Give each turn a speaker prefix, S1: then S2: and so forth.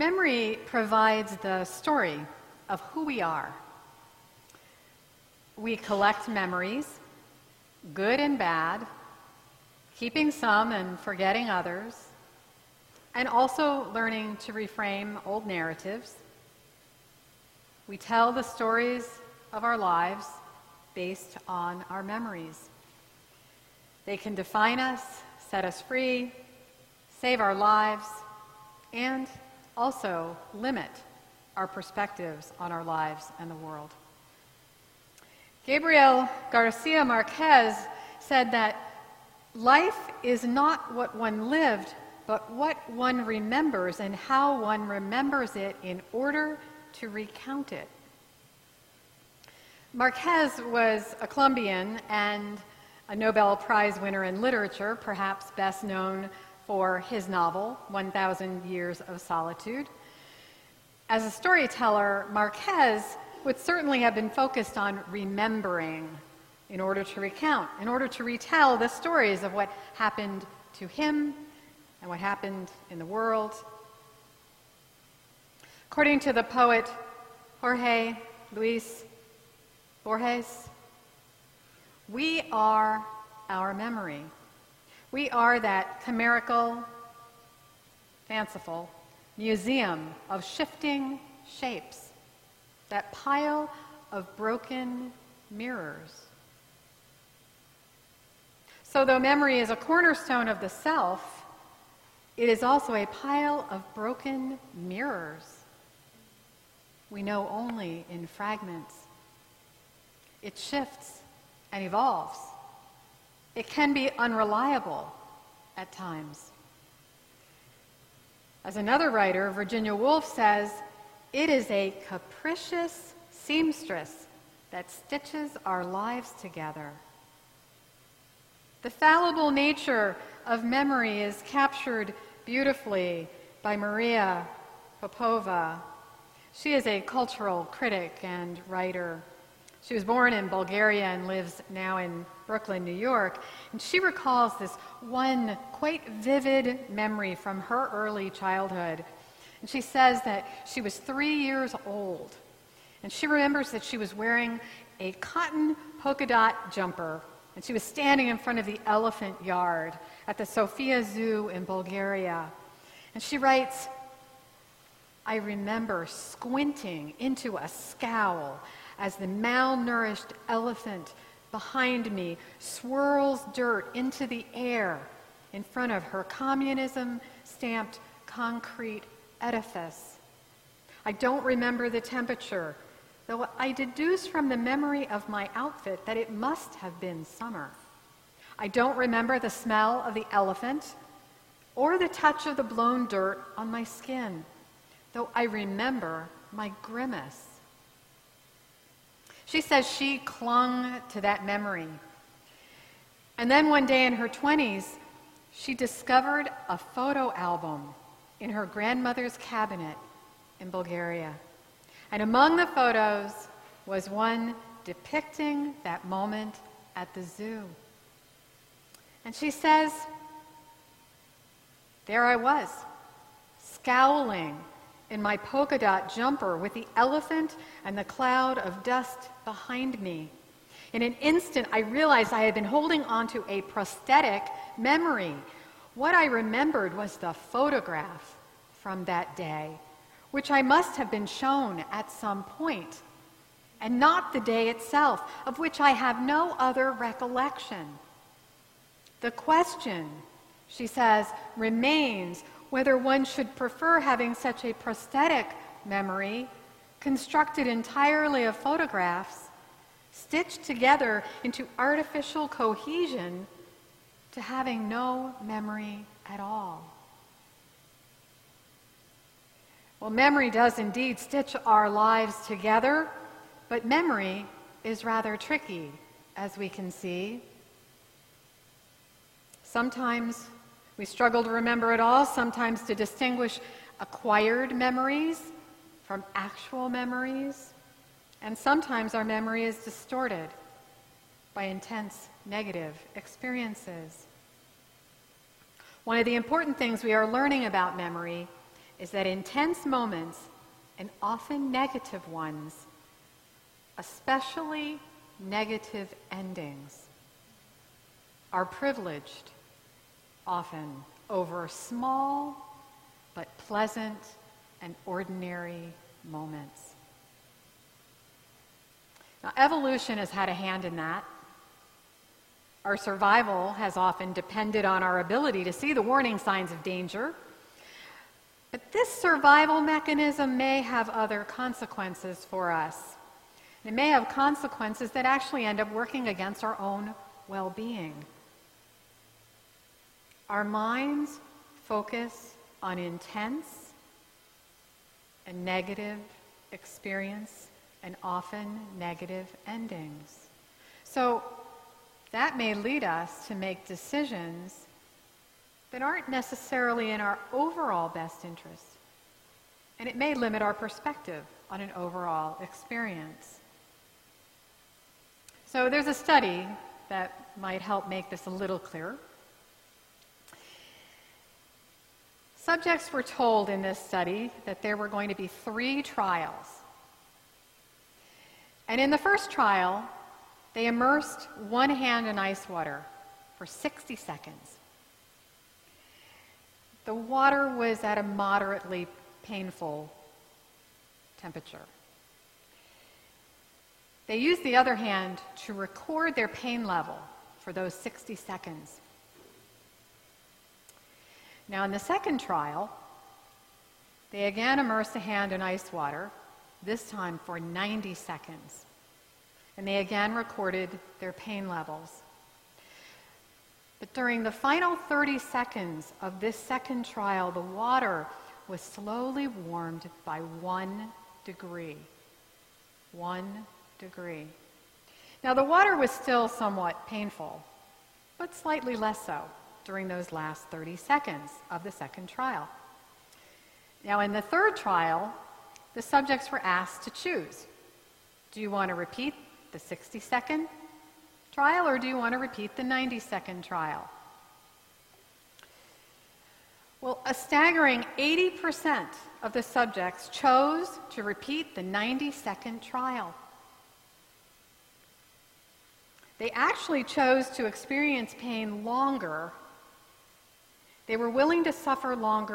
S1: Memory provides the story of who we are. We collect memories, good and bad, keeping some and forgetting others, and also learning to reframe old narratives. We tell the stories of our lives based on our memories. They can define us, set us free, save our lives, and also limit our perspectives on our lives and the world. Gabriel Garcia Marquez said that life is not what one lived, but what one remembers and how one remembers it in order to recount it. Marquez was a Colombian and a Nobel Prize winner in literature, perhaps best known for his novel, 1,000 Years of Solitude. As a storyteller, Marquez would certainly have been focused on remembering in order to recount, in order to retell the stories of what happened to him and what happened in the world. According to the poet Jorge Luis Borges, we are our memory. We are that chimerical, fanciful museum of shifting shapes, that pile of broken mirrors. So though memory is a cornerstone of the self, it is also a pile of broken mirrors. We know only in fragments. It shifts and evolves. It can be unreliable at times. As another writer, Virginia Woolf, says, it is a capricious seamstress that stitches our lives together. The fallible nature of memory is captured beautifully by Maria Popova. She is a cultural critic and writer. She was born in Bulgaria and lives now in Brooklyn, New York. And she recalls this one quite vivid memory from her early childhood. And she says that she was 3 years old. And she remembers that she was wearing a cotton polka dot jumper. And she was standing in front of the elephant yard at the Sofia Zoo in Bulgaria. And she writes, I remember squinting into a scowl as the malnourished elephant behind me swirls dirt into the air in front of her communism-stamped concrete edifice. I don't remember the temperature, though I deduce from the memory of my outfit that it must have been summer. I don't remember the smell of the elephant or the touch of the blown dirt on my skin, though I remember my grimace. She says she clung to that memory. And then one day in her 20s, she discovered a photo album in her grandmother's cabinet in Bulgaria. And among the photos was one depicting that moment at the zoo. And she says, there I was, scowling in my polka dot jumper with the elephant and the cloud of dust behind me. In an instant, I realized I had been holding onto a prosthetic memory. What I remembered was the photograph from that day, which I must have been shown at some point, and not the day itself, of which I have no other recollection. The question, she says, remains whether one should prefer having such a prosthetic memory, constructed entirely of photographs, stitched together into artificial cohesion, to having no memory at all. Well, memory does indeed stitch our lives together, but memory is rather tricky, as we can see. Sometimes we struggle to remember it all, sometimes to distinguish acquired memories from actual memories, and sometimes our memory is distorted by intense negative experiences. One of the important things we are learning about memory is that intense moments, and often negative ones, especially negative endings, are privileged often over small but pleasant and ordinary moments. Now, evolution has had a hand in that. Our survival has often depended on our ability to see the warning signs of danger. But this survival mechanism may have other consequences for us. It may have consequences that actually end up working against our own well-being. Our minds focus on intense and negative experience and often negative endings. So that may lead us to make decisions that aren't necessarily in our overall best interest. And it may limit our perspective on an overall experience. So there's a study that might help make this a little clearer. Subjects were told in this study that there were going to be 3 trials. And in the first trial, they immersed one hand in ice water for 60 seconds. The water was at a moderately painful temperature. They used the other hand to record their pain level for those 60 seconds. Now, in the second trial, they again immersed a hand in ice water, this time for 90 seconds. And they again recorded their pain levels. But during the final 30 seconds of this second trial, the water was slowly warmed by 1 degree. 1 degree. Now, the water was still somewhat painful, but slightly less so during those last 30 seconds of the second trial. Now, in the third trial, the subjects were asked to choose. Do you want to repeat the 60-second trial, or do you want to repeat the 90-second trial? Well, a staggering 80% of the subjects chose to repeat the 90-second trial. They actually chose to experience pain longer. They were willing to suffer longer